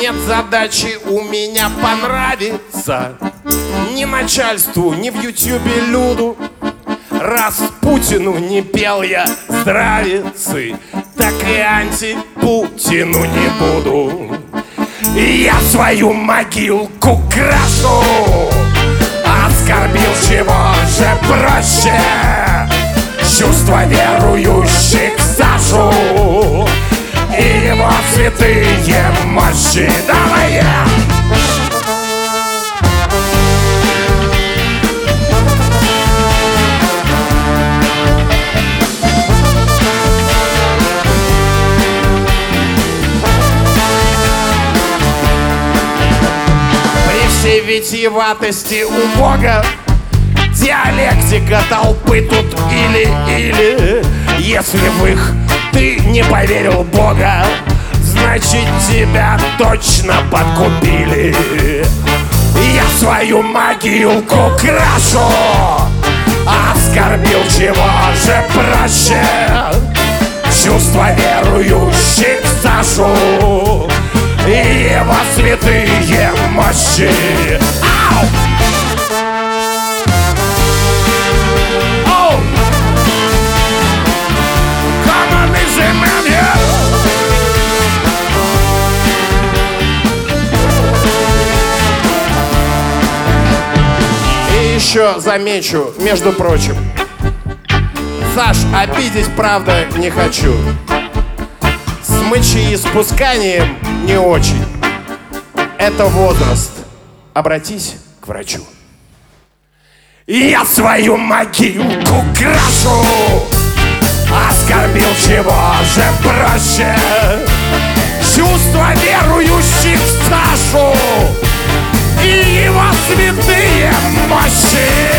Нет задачи у меня понравиться ни начальству, ни в ютюбе люду. Раз Путину не пел я здравицы, так и анти-Путину не буду. Я свою могилку крашу, оскорбил, чего же проще чувства верующих Сашу и его святые мощи. Давай я! При всей витиеватости у Бога диалектика толпы тут или. Если в их ты не поверил Бога, значит тебя точно подкупили. Я свою могилку крашу, оскорбил, чего же проще чувства верующих Сашу и его святые мощи. Ау! Еще замечу, между прочим, Саш, обидеть правда не хочу. С мочеиспусканием не очень. Это возраст. Обратись к врачу. Я свою могилку крашу, оскорбил, чего же проще чувства верующих в Сашу и его святые мощи.